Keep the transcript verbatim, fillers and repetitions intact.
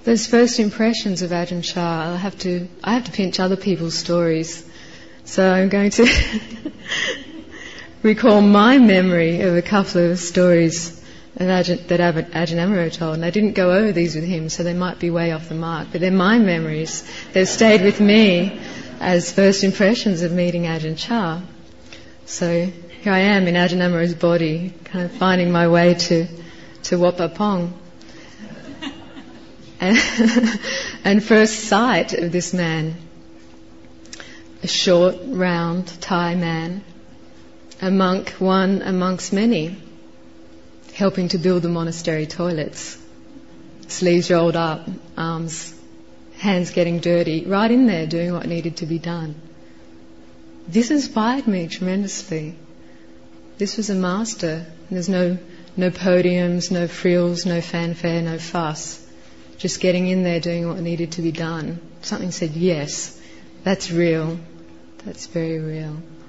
those first impressions of Ajahn Chah, I have to, I have to pinch other people's stories. So I'm going to recall my memory of a couple of stories of Ajahn, that Ajahn Amaro told. And I didn't go over these with him, so they might be way off the mark. But they're my memories. They've stayed with me as first impressions of meeting Ajahn Chah. So here I am in Ajahn Amaro's body, kind of finding my way to, to Wat Pah Pong. And, and first sight of this man, a short, round Thai man, a monk, one amongst many, helping to build the monastery toilets. Sleeves rolled up, arms, hands getting dirty, right in there doing what needed to be done. This inspired me tremendously. This was a master. There's no, no podiums, no frills, no fanfare, no fuss. Just getting in there doing what needed to be done. Something said, yes, that's real. That's very real.